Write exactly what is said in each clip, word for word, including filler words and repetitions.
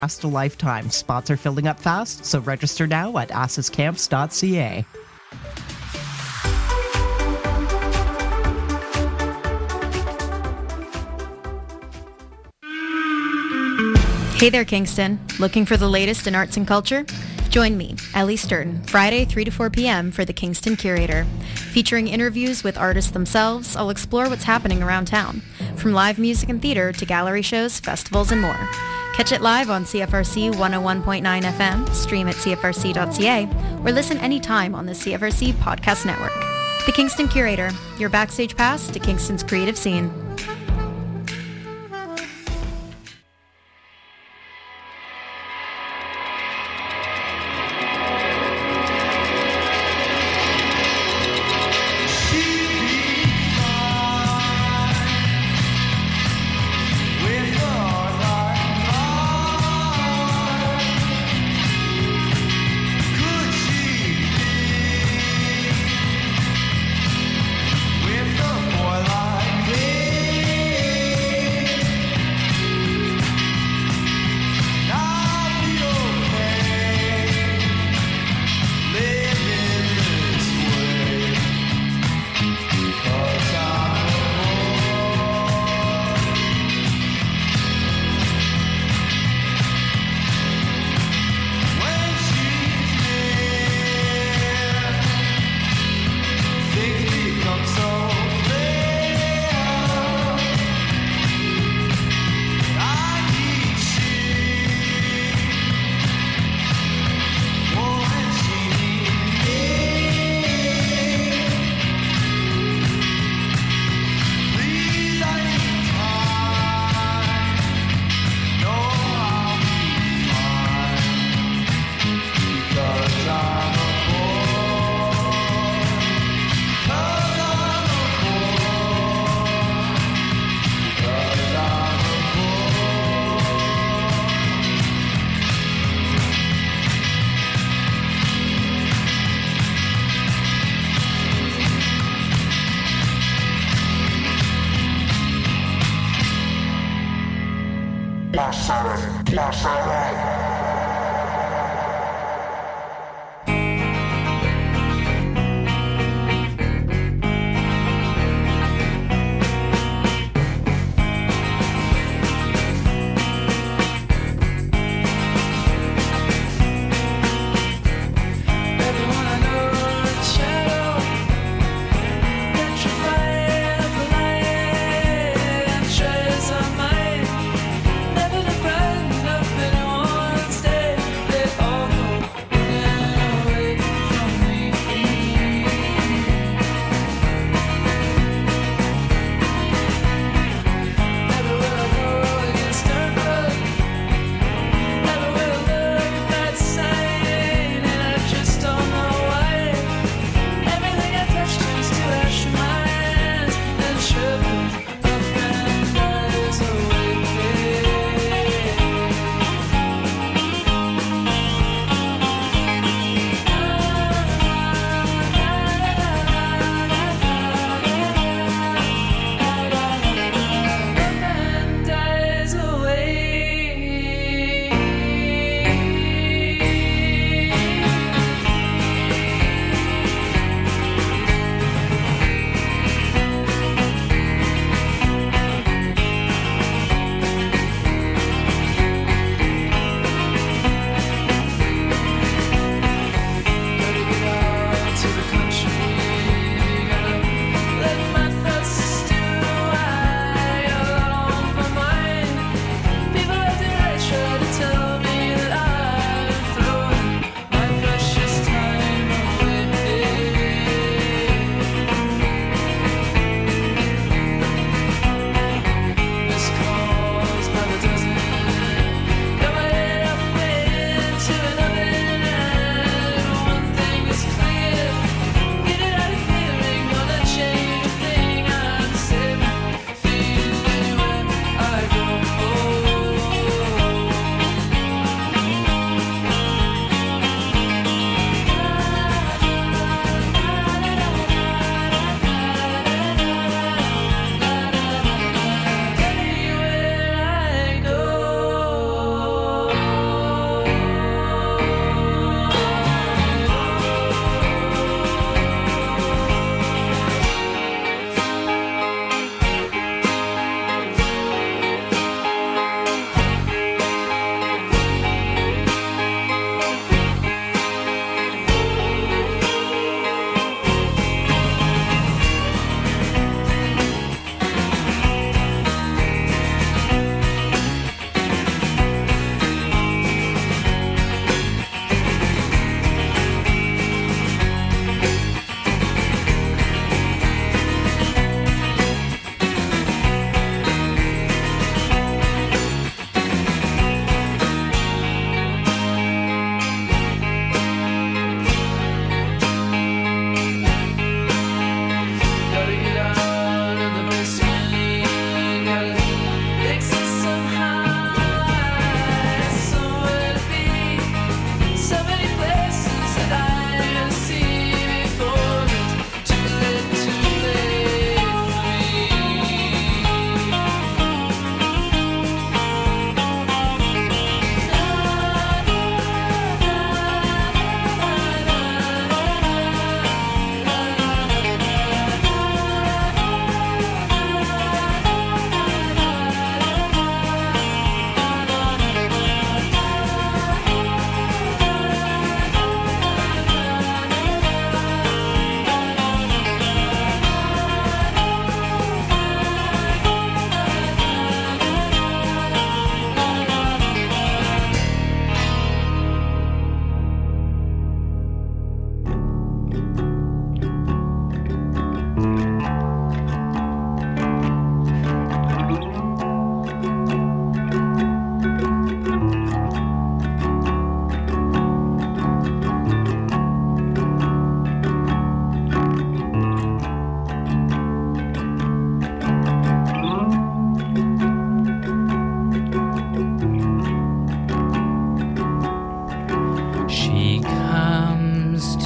last a lifetime. Spots are filling up fast, so register now at asses camps dot c a. Hey there, Kingston. Looking for the latest in arts and culture? Join me, Ellie Sturton, Friday, three to four p.m. for The Kingston Curator. Featuring interviews with artists themselves, I'll explore what's happening around town, from live music and theater to gallery shows, festivals, and more. Catch it live on C F R C one oh one point nine F M, stream at c f r c dot c a, or listen anytime on the C F R C Podcast Network. The Kingston Curator, your backstage pass to Kingston's creative scene. Never the brand of anyone's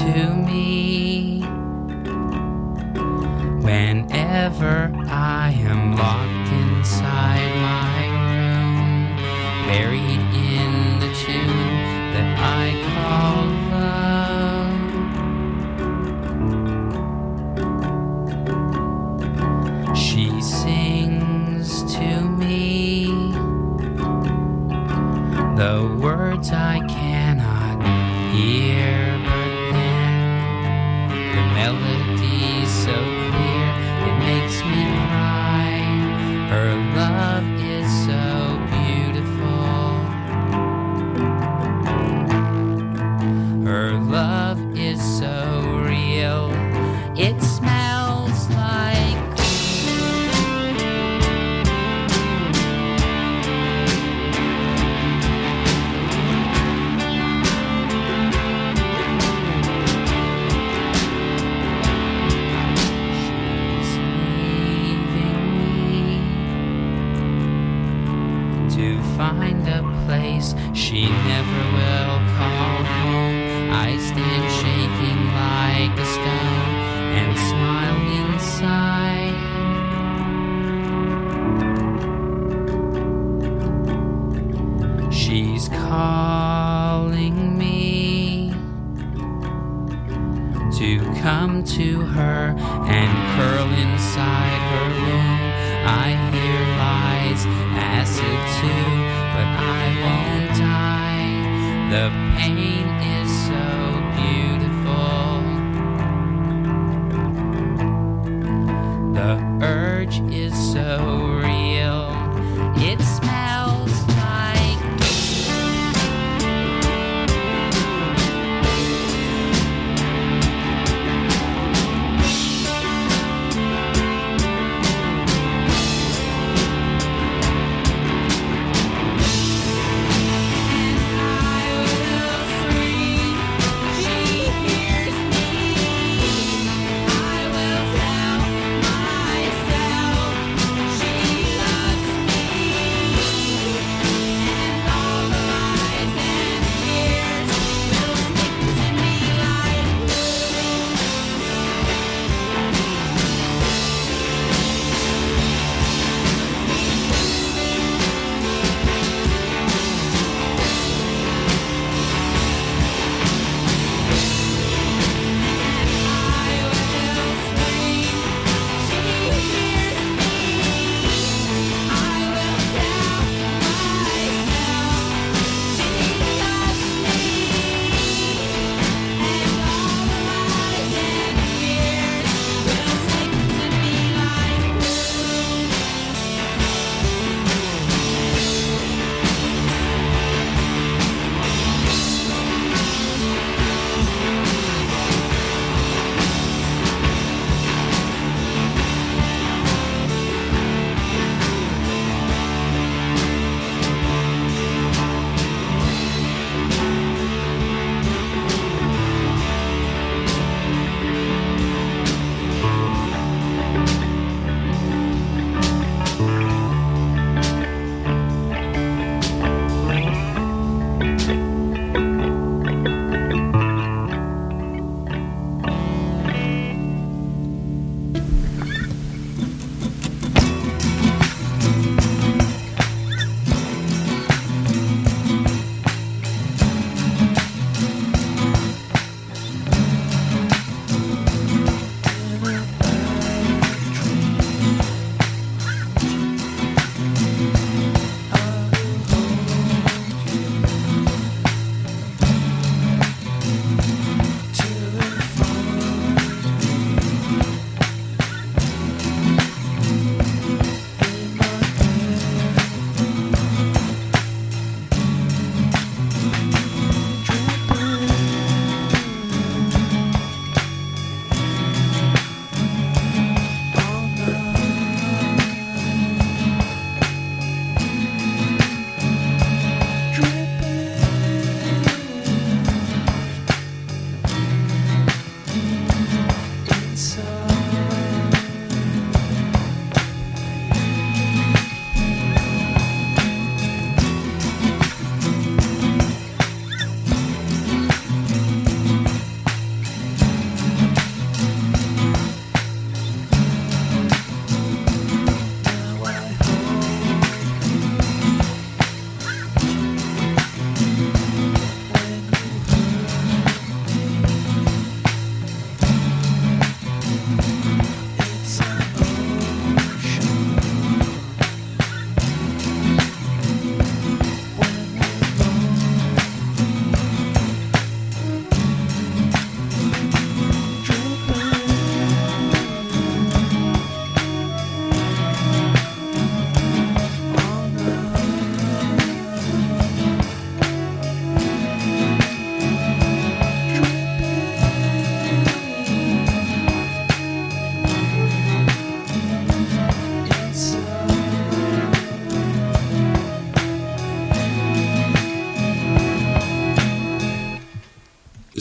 to me. Whenever I am locked inside my room, buried in the tune that I call love, she sings to me the words I cannot hear, but then the melody's so clear it makes me cry. Her love is so beautiful. Her love is so real. It smells like find a place she never will call home. I stand shaking like a stone and smile inside. She's calling me to come to her and curl inside her room. I hear lies, acid too, but I won't die. The pain is so beautiful. The urge is so real. It smells like and I will free.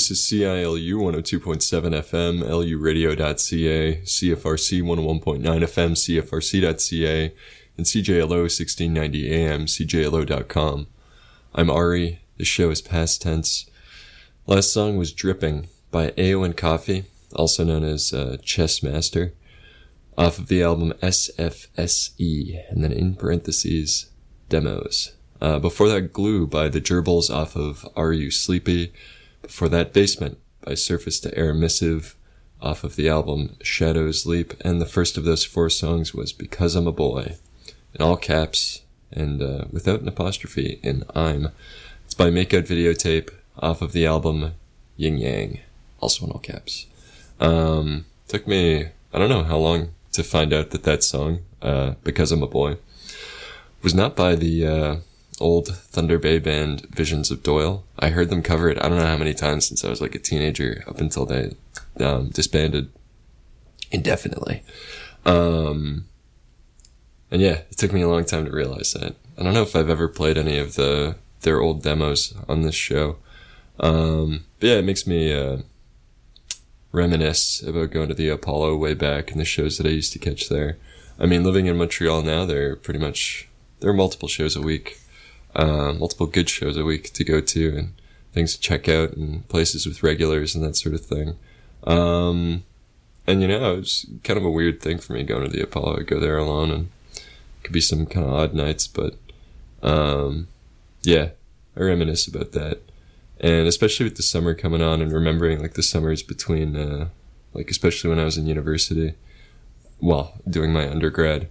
This is C I L U one oh two point seven F M, L U radio dot C A, C F R C one oh one point nine F M, C F R C dot C A, and C J L O sixteen ninety A M, C J L O dot com. I'm Ari. This show is past tense. Last song was Dripping by Eowyn Coffee, also known as uh, Chess Master, off of the album S F S E, and then in parentheses, Demos. Uh, before that, Glue by the Gerbils off of Are You Sleepy? Before that, Basement by Surface to Air Missive off of the album Shadows Leap. And the first of those four songs was Because I'm a Boy, in all caps and uh, without an apostrophe in I'm. It's by Makeout Videotape off of the album Yin Yang, also in all caps. Um, took me, I don't know how long to find out that that song, uh, Because I'm a Boy, was not by the uh, old Thunder Bay band Visions of Doyle. I heard them cover it I don't know how many times since I was like a teenager, up until they um, disbanded indefinitely. Um, and yeah, it took me a long time to realize that. I don't know if I've ever played any of the their old demos on this show. Um, but yeah, it makes me uh, reminisce about going to the Apollo way back and the shows that I used to catch there. I mean, living in Montreal now, there are pretty much, there are multiple shows a week. Uh, multiple good shows a week to go to and things to check out and places with regulars and that sort of thing. Um, and you know, it was kind of a weird thing for me going to the Apollo. I'd go there alone and it could be some kind of odd nights, but, um, yeah, I reminisce about that. And especially with the summer coming on and remembering like the summers between, uh, like especially when I was in university, well, doing my undergrad,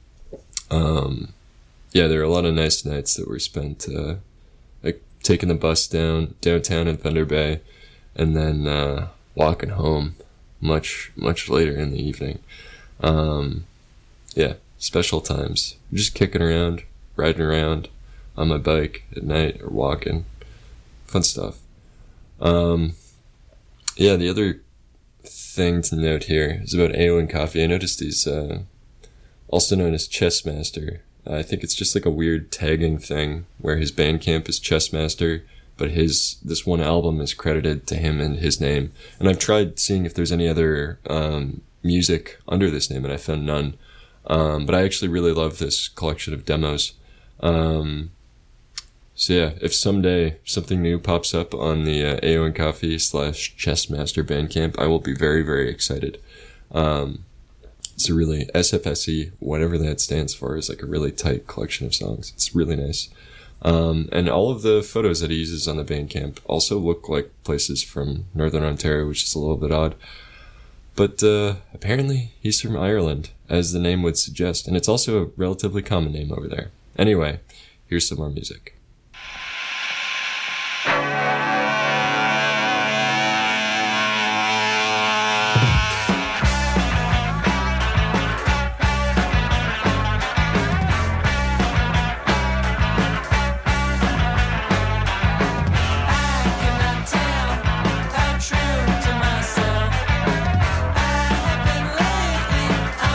um, yeah, there were a lot of nice nights that were spent, uh, like taking the bus down downtown in Thunder Bay and then, uh, walking home much, much later in the evening. Um, yeah, special times. Just kicking around, riding around on my bike at night or walking. Fun stuff. Um, yeah, the other thing to note here is about Eowyn Coffee. I noticed he's, uh, also known as Chess Master. I think it's just like a weird tagging thing where his Bandcamp is Chessmaster, but his this one album is credited to him and his name. And I've tried seeing if there's any other um, music under this name, and I found none. Um, but I actually really love this collection of demos. Um, so yeah, if someday something new pops up on the uh, Eowyn Coffee slash Chessmaster Bandcamp, I will be very, very excited. Um, It's a really, S F S E, whatever that stands for, is like a really tight collection of songs. It's really nice. Um, and all of the photos that he uses on the Bandcamp also look like places from Northern Ontario, which is a little bit odd. But uh, apparently he's from Ireland, as the name would suggest. And it's also a relatively common name over there. Anyway, here's some more music.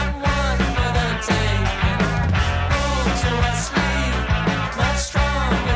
Strong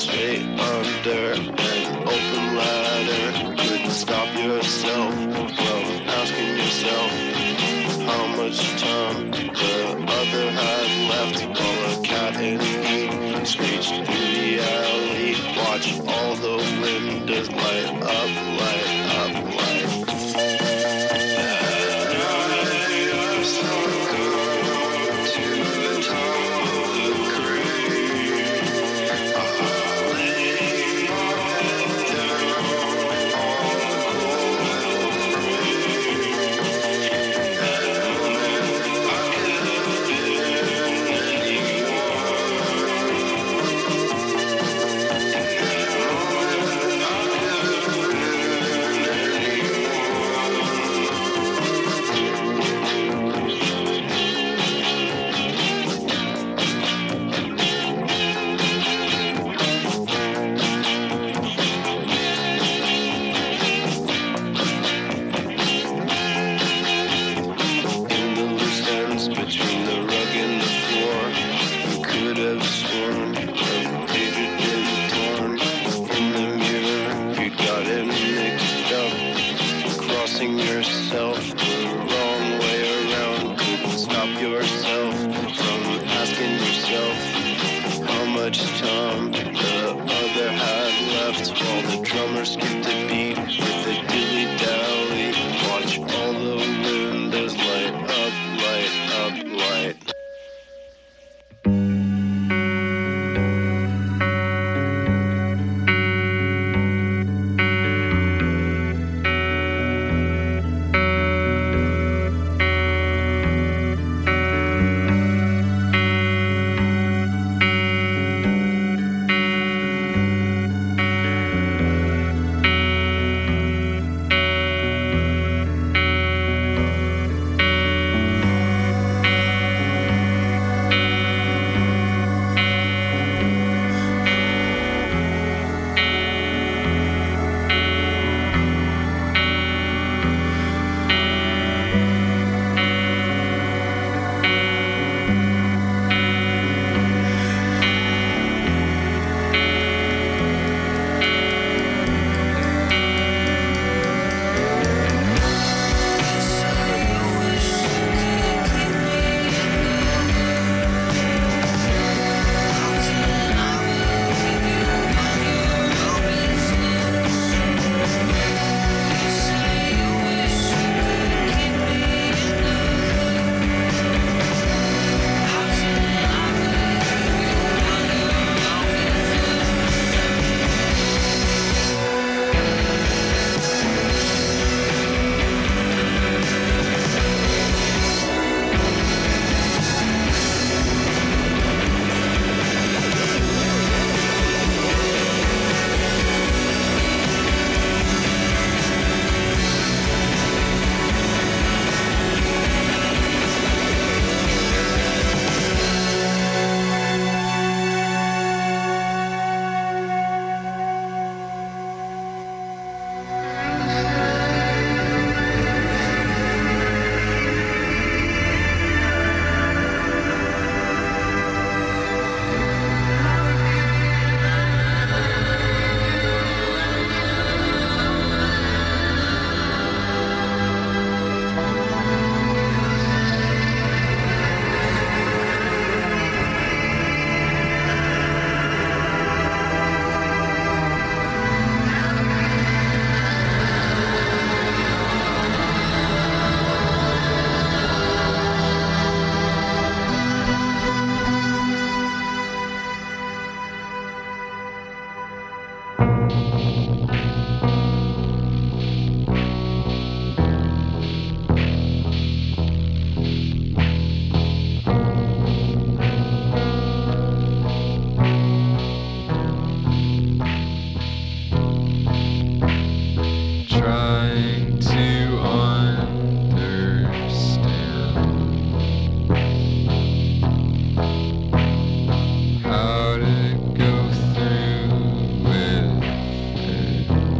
straight under an open ladder. Couldn't stop yourself from asking yourself how much time the other had left while a cat in heat screeched through the alley. Watch all the windows light up, light up, light. How to go through with it.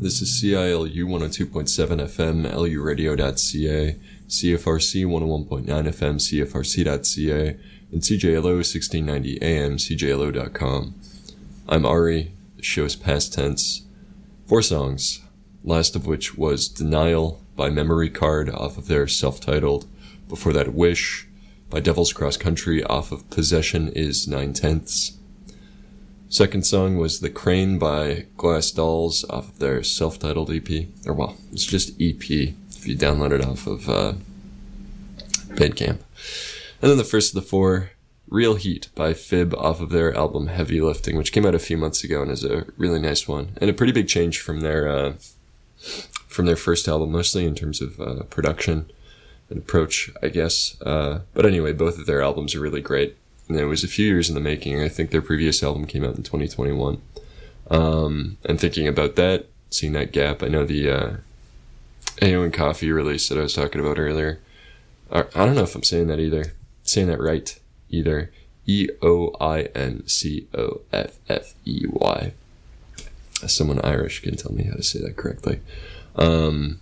This is C I L U one oh two point seven F M, L U radio dot C A, C F R C one oh one point nine F M, C F R C dot C A, and C J L O sixteen ninety A M, C J L O dot com. I'm Ari, the show's past tense. Four songs, last of which was Denial by Memory Card off of their self-titled. Before that, Wish by Devil's Cross Country off of Possession is Nine Tenths. Second song was The Crane by Glass Dolls off of their self-titled E P. Or, well, it's just E P if you download it off of uh, Bandcamp. And then the first of the four, Real Heat by Fib off of their album Heavy Lifting, which came out a few months ago and is a really nice one. And a pretty big change from their uh, from their first album, mostly in terms of uh, production and approach, I guess. Uh, but anyway, both of their albums are really great. And it was a few years in the making. I think their previous album came out in twenty twenty-one. Um, and thinking about that, seeing that gap, I know the uh, A O and Coffee release that I was talking about earlier. I don't know if I'm saying that either. Saying that right either. E O I N C O F F E Y. Someone Irish can tell me how to say that correctly. Um,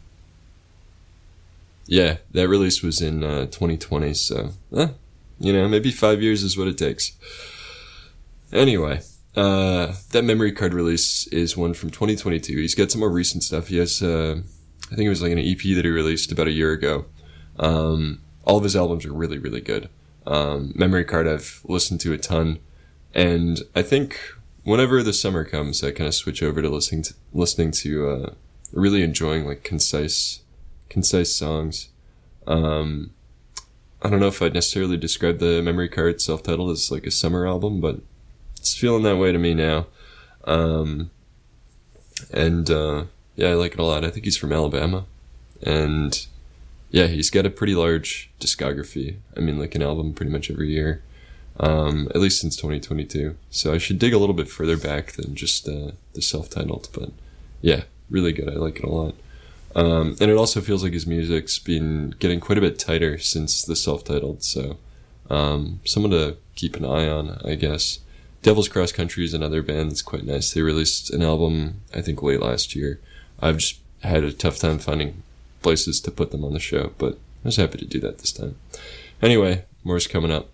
yeah, that release was in uh, twenty twenty, so... Eh. You know, maybe five years is what it takes. Anyway, uh, that Memory Card release is one from twenty twenty-two. He's got some more recent stuff. He has, uh, I think it was like an E P that he released about a year ago. Um, all of his albums are really, really good. Um, Memory Card I've listened to a ton. And I think whenever the summer comes, I kind of switch over to listening to, listening to, uh, really enjoying like concise, concise songs. Um, I don't know if I'd necessarily describe the Memory Card self-titled as like a summer album, but it's feeling that way to me now. Um, and, uh, yeah, I like it a lot. I think he's from Alabama. And, yeah, he's got a pretty large discography. I mean, like an album pretty much every year. Um, at least since twenty twenty-two. So I should dig a little bit further back than just, uh, the self-titled. But, yeah, really good. I like it a lot. Um, and it also feels like his music's been getting quite a bit tighter since the self-titled, so um, someone to keep an eye on, I guess. Devil's Cross Country is another band that's quite nice. They released an album, I think, late last year. I've just had a tough time finding places to put them on the show, but I was happy to do that this time. Anyway, more's coming up.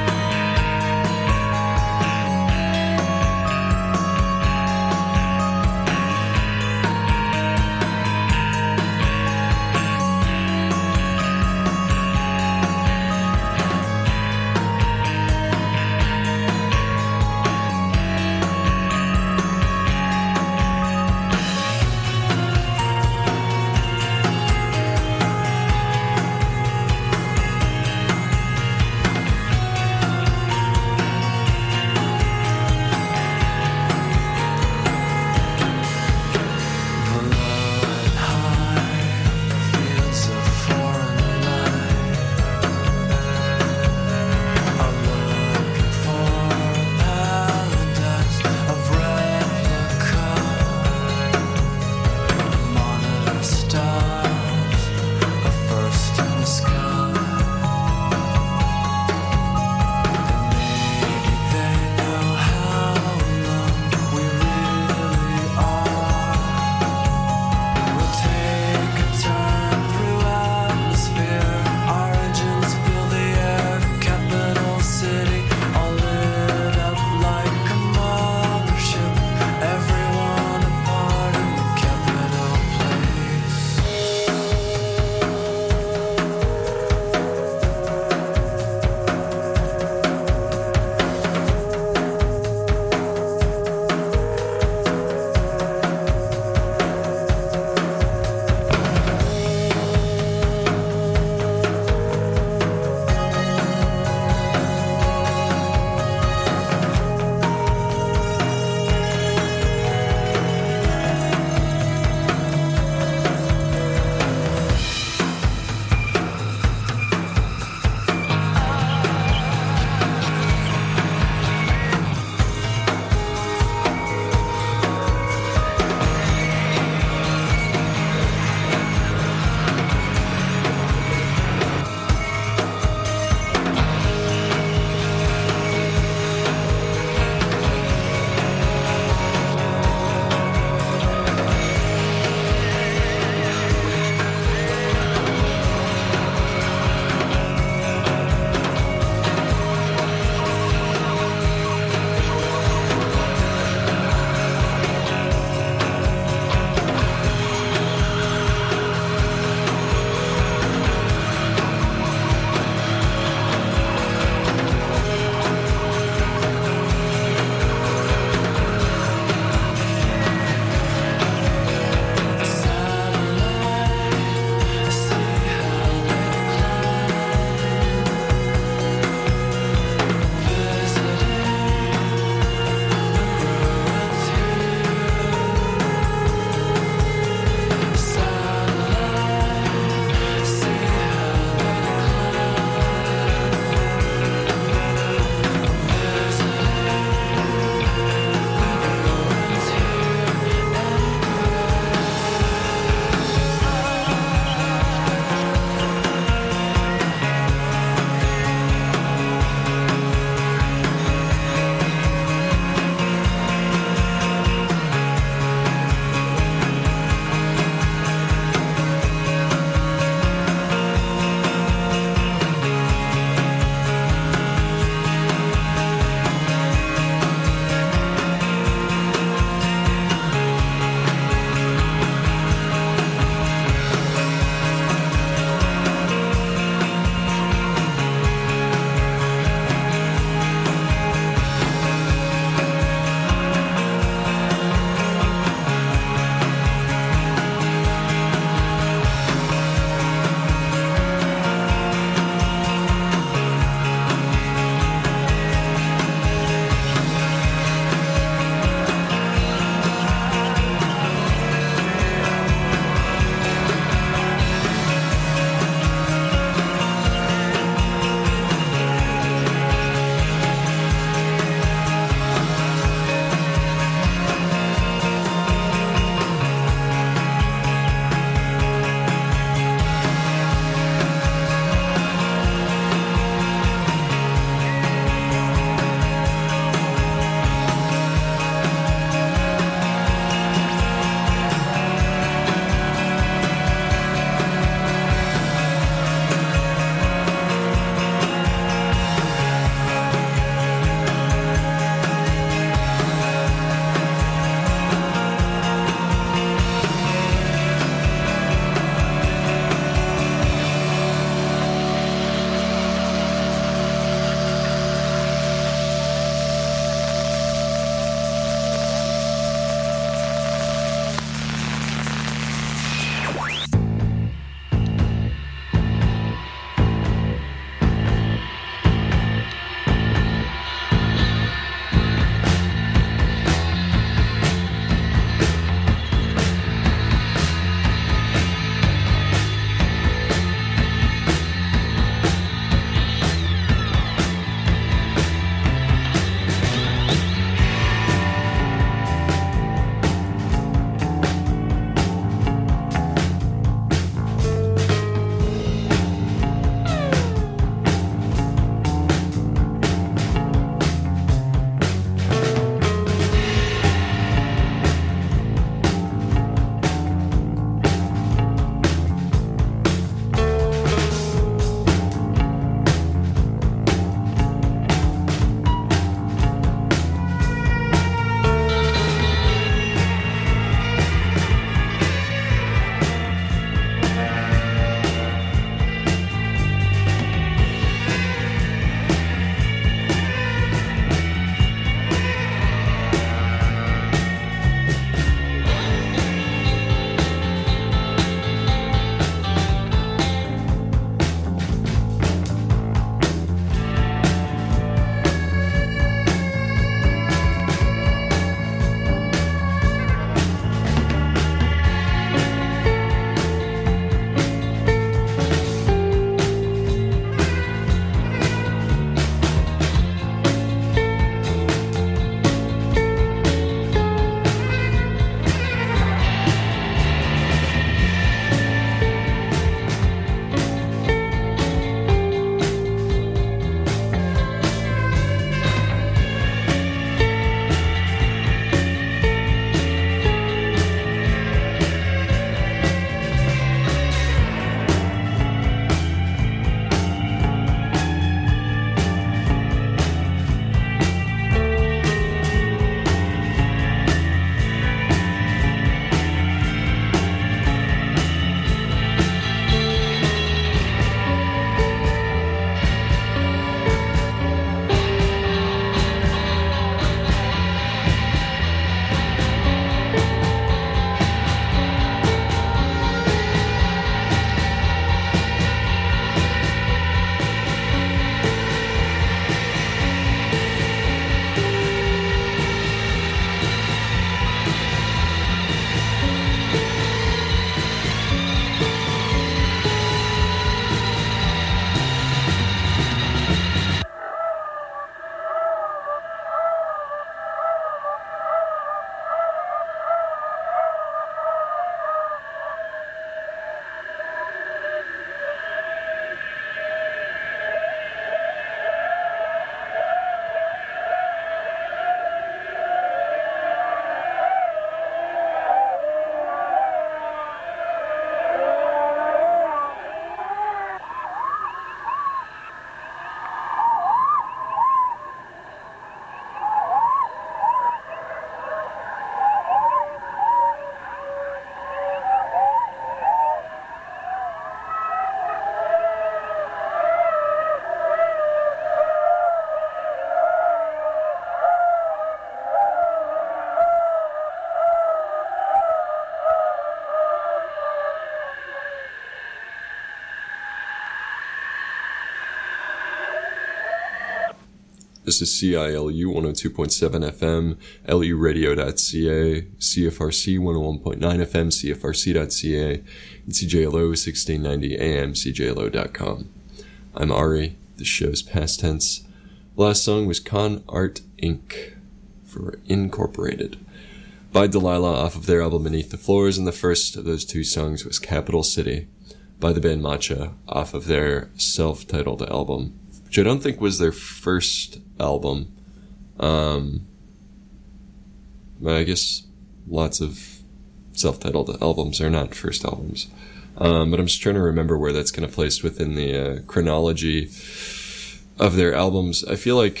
This is C I L U one oh two point seven F M, L U radio dot C A, C F R C one oh one point nine F M, C F R C dot C A, and C J L O sixteen ninety A M, C J L O dot com. I'm Ari. The show's past tense. Last song was Con Art Incorporated for Incorporated by Delilah off of their album Beneath the Floors, and the first of those two songs was Capital City by the band Matcha off of their self-titled album, which I don't think was their first album. Um, but I guess lots of self-titled albums are not first albums. Um, but I'm just trying to remember where that's kind of placed within the uh, chronology of their albums. I feel like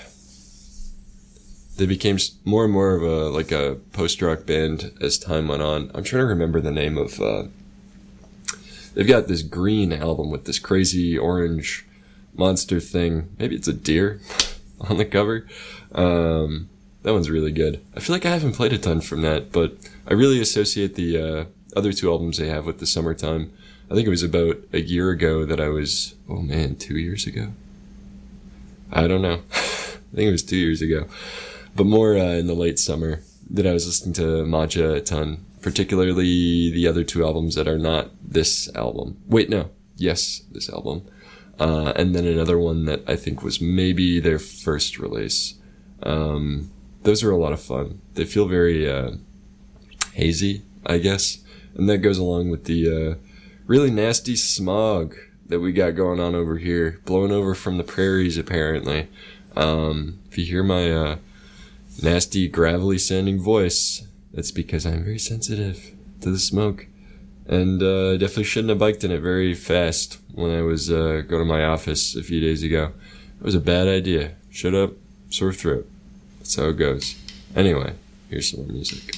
they became more and more of a like a post-rock band as time went on. I'm trying to remember the name of... Uh, they've got this green album with this crazy orange monster thing. Maybe it's a deer on the cover. Um, that one's really good. I feel like I haven't played a ton from that, but I really associate the uh, other two albums they have with the Summertime. I think it was about a year ago that I was... Oh man, two years ago? I don't know. I think it was two years ago. But more uh, in the late summer that I was listening to Matcha a ton, particularly the other two albums that are not this album. Wait, no. Yes, this album. Uh, and then another one that I think was maybe their first release. Um, those are a lot of fun. They feel very uh, hazy, I guess. And that goes along with the uh, really nasty smog that we got going on over here, blowing over from the prairies, apparently. Um, if you hear my... Uh, nasty, gravelly sounding voice, that's because I'm very sensitive to the smoke. And uh, I definitely shouldn't have biked in it very fast when I was uh, going to my office a few days ago. It was a bad idea. Shut up, sore throat. That's how it goes. Anyway, here's some more music.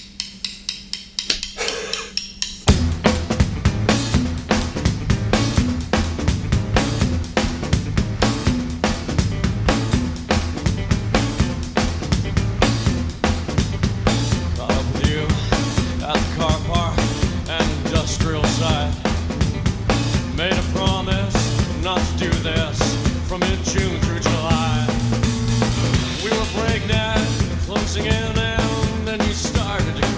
Closing in, and then you started to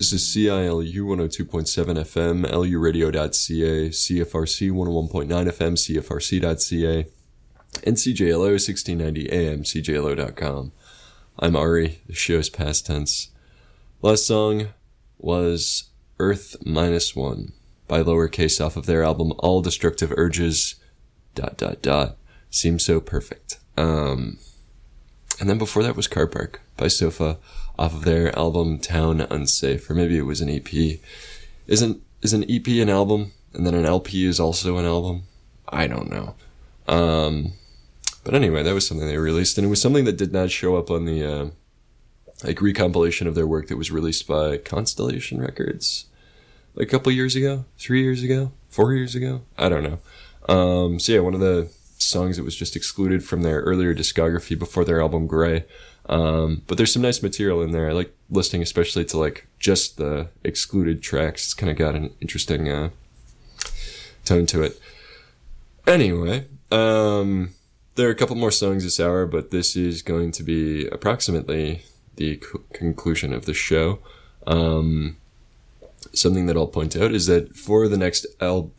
This is C I L U one oh two point seven F M, L U radio dot C A, C F R C one oh one point nine F M, C F R C dot C A, and C J L O sixteen ninety A M, C J L O dot com. I'm Ari, the show's past tense. Last song was Earth Minus One by Lowercase off of their album All Destructive Urges, dot, dot, dot. Seems so perfect. Um, and then before that was Car Park by Sofa off of their album Town Unsafe, or maybe it was an E P. Isn't, is an E P an album? And then an L P is also an album? I don't know. Um, but anyway, that was something they released, and it was something that did not show up on the, uh, like, recompilation of their work that was released by Constellation Records like a couple years ago, three years ago, four years ago. I don't know. Um, so yeah, one of the songs that was just excluded from their earlier discography before their album Grey. Um, but there's some nice material in there. I like listening especially to like just the excluded tracks. It's kind of got an interesting, uh, tone to it. Anyway, um, there are a couple more songs this hour, but this is going to be approximately the co- conclusion of the show. Um, something that I'll point out is that for the next al-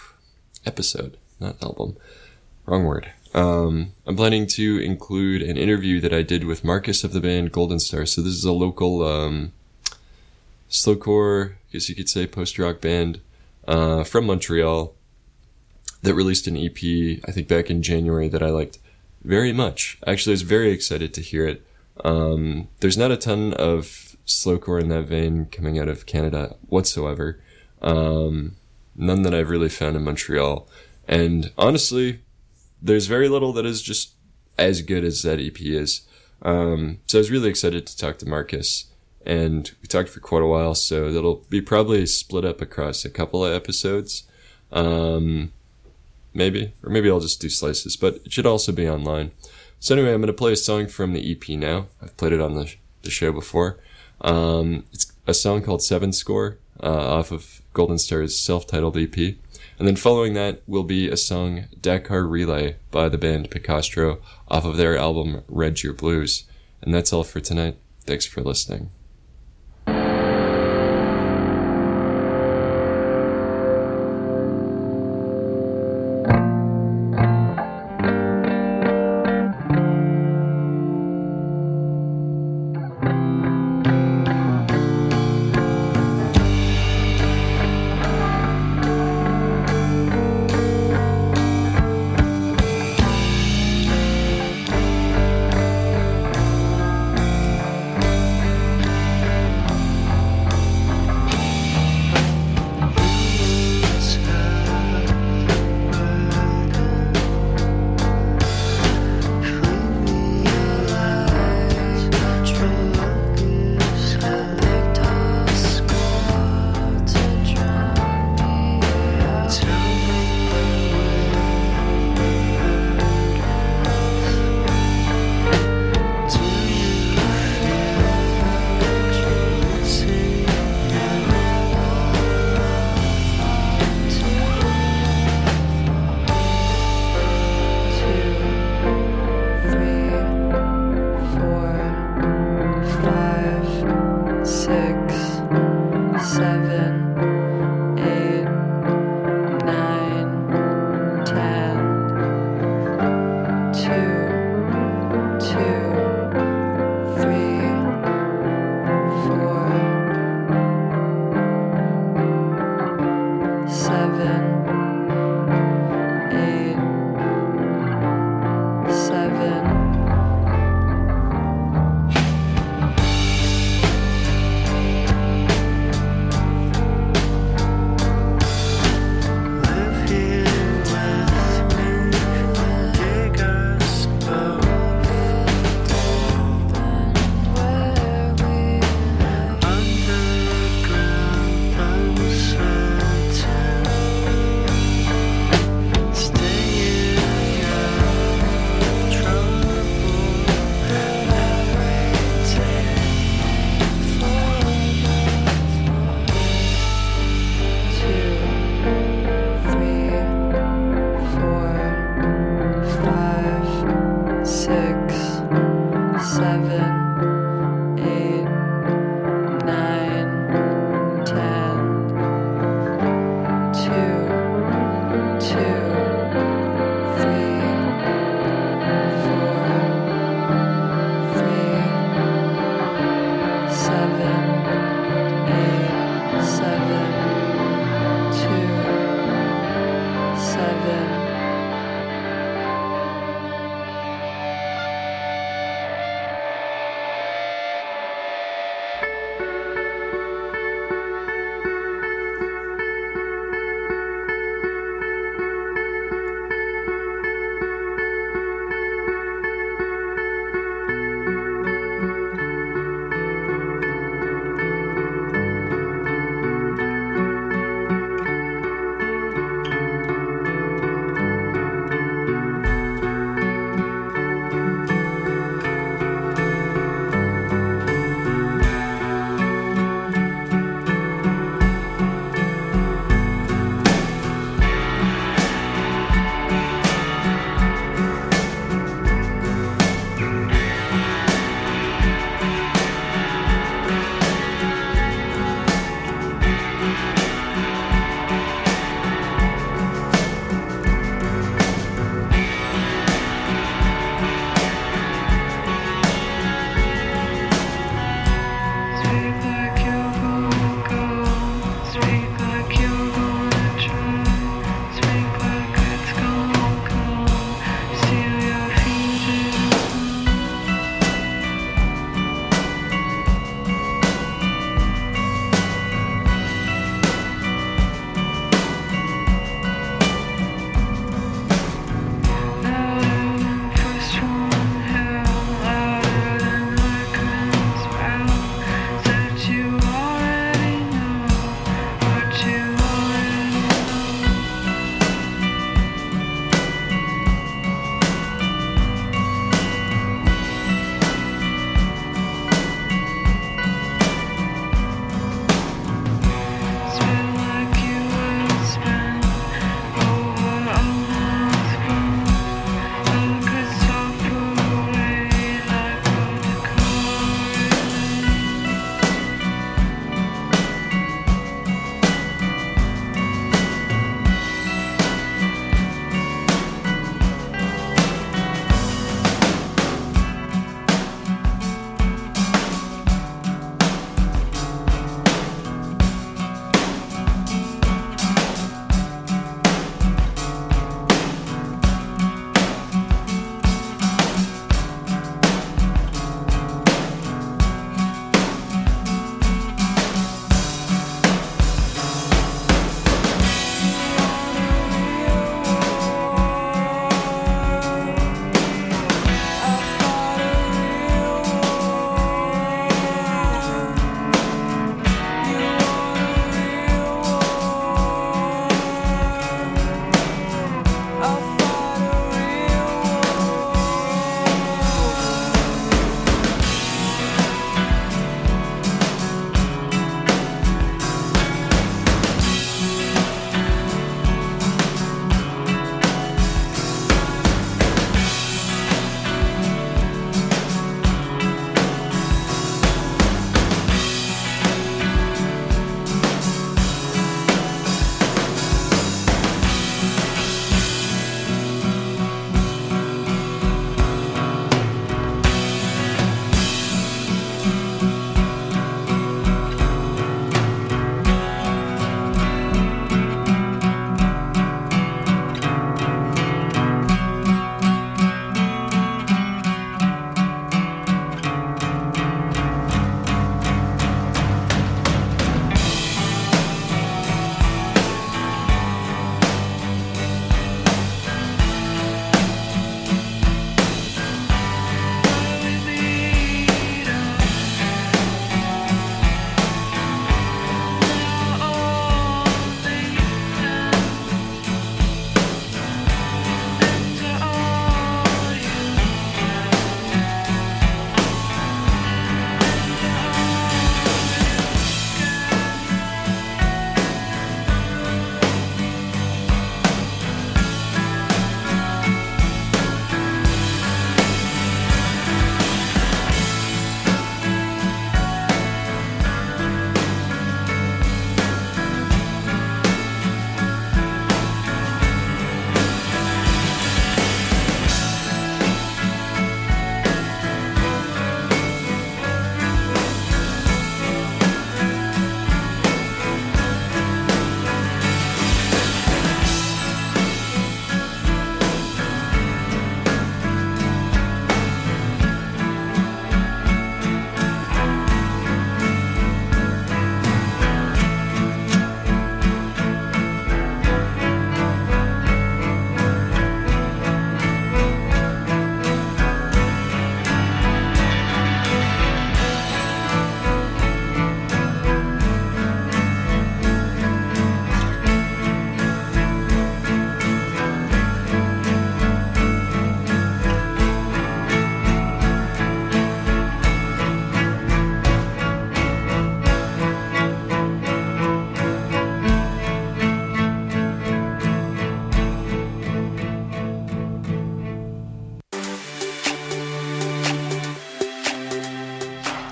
episode, not album, wrong word. Um, I'm planning to include an interview that I did with Marcus of the band Golden Star. So this is a local, um, slowcore, I guess you could say post-rock band, uh, from Montreal that released an E P, I think back in January, that I liked very much. Actually, I was very excited to hear it. Um, there's not a ton of slowcore in that vein coming out of Canada whatsoever. Um, none that I've really found in Montreal. And honestly, there's very little that is just as good as that E P is. Um, so I was really excited to talk to Marcus, and we talked for quite a while, so that'll be probably split up across a couple of episodes. Um, maybe, or maybe I'll just do slices, but it should also be online. So anyway, I'm going to play a song from the E P now. I've played it on the, sh- the show before. Um, it's a song called Seven Score, uh, off of Golden Star's self-titled E P. And then following that will be a song, Dakar Relay, by the band Picastro, off of their album Red Your Blues. And that's all for tonight. Thanks for listening.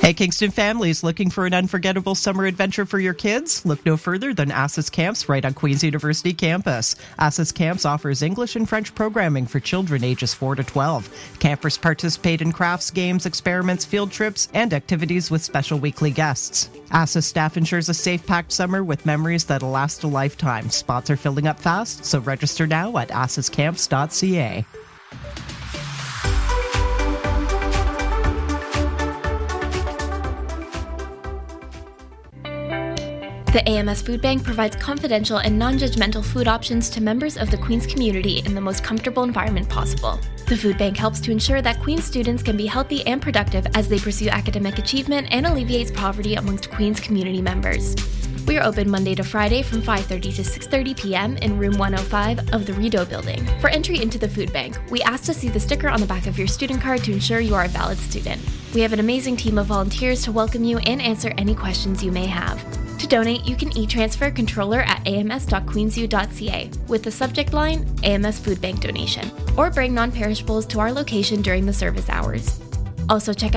Hey, Kingston families, looking for an unforgettable summer adventure for your kids? Look no further than Assa's Camps right on Queen's University campus. Assa's Camps offers English and French programming for children ages four to twelve. Campers participate in crafts, games, experiments, field trips, and activities with special weekly guests. Assa's staff ensures a safe-packed summer with memories that'll last a lifetime. Spots are filling up fast, so register now at assas camps dot c a. The A M S Food Bank provides confidential and non-judgmental food options to members of the Queen's community in the most comfortable environment possible. The Food Bank helps to ensure that Queen's students can be healthy and productive as they pursue academic achievement and alleviates poverty amongst Queen's community members. We are open Monday to Friday from five thirty to six thirty p.m. in room one oh five of the Rideau building. For entry into the Food Bank, we ask to see the sticker on the back of your student card to ensure you are a valid student. We have an amazing team of volunteers to welcome you and answer any questions you may have. To donate, you can e-transfer controller at a m s dot queens u dot c a with the subject line A M S Food Bank donation, or bring non-perishables to our location during the service hours. Also check out